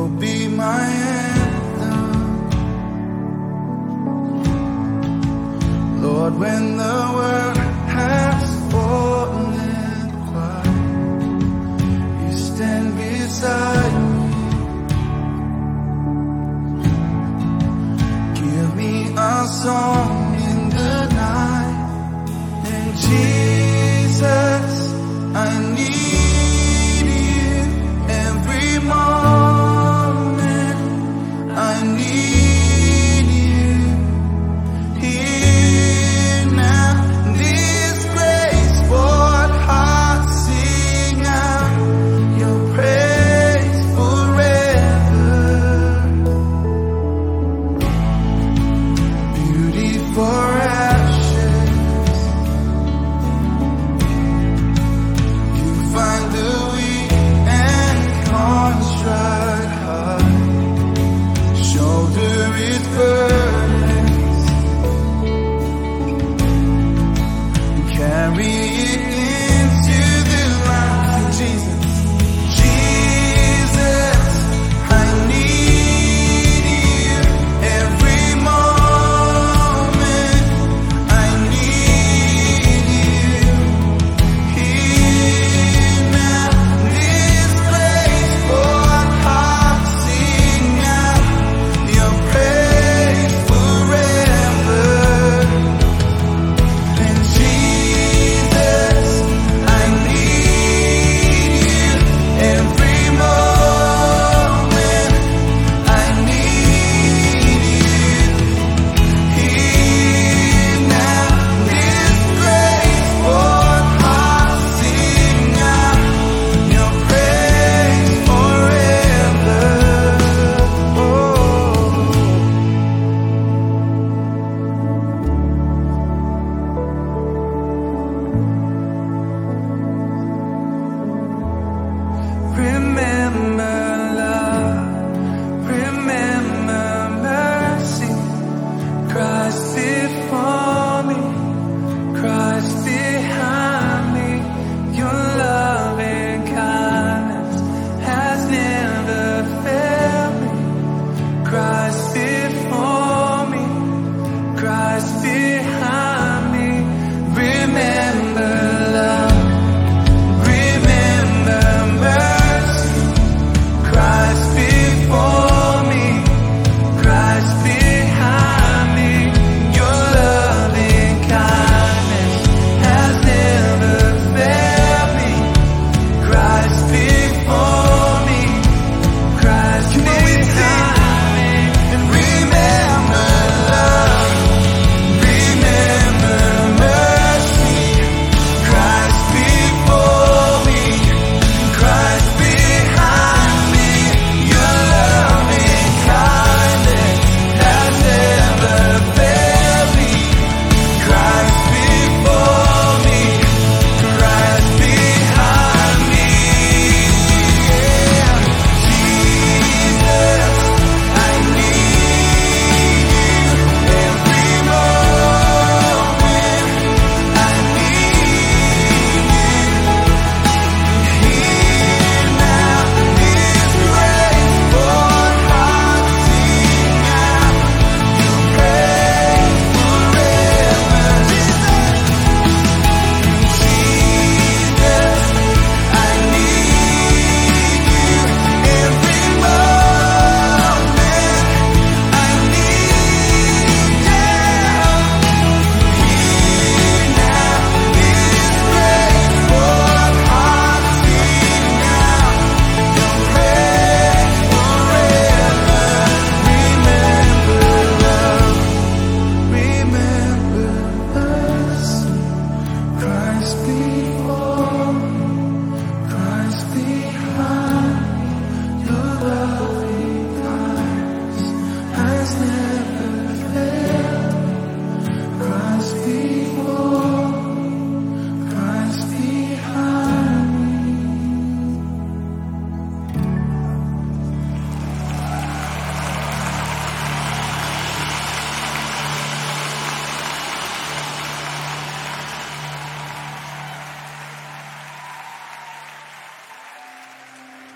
You'll be my anthem. Lord, when the world has fallen quiet, you stand beside me. Give me a song in the night, and Jesus, I need you every moment. I need you here now. This grace for hearts sing out your praise forever. Beauty for ashes, you find the weak and contrite heart. Shoulder its burdens, carry it into the light. Jesus, Jesus, I need you every moment. I need you here now. This place for hearts sing out your praise forever. And Jesus, I need you every moment. I need you here now. This grace for hearts sing out your praise forever. Oh. Remember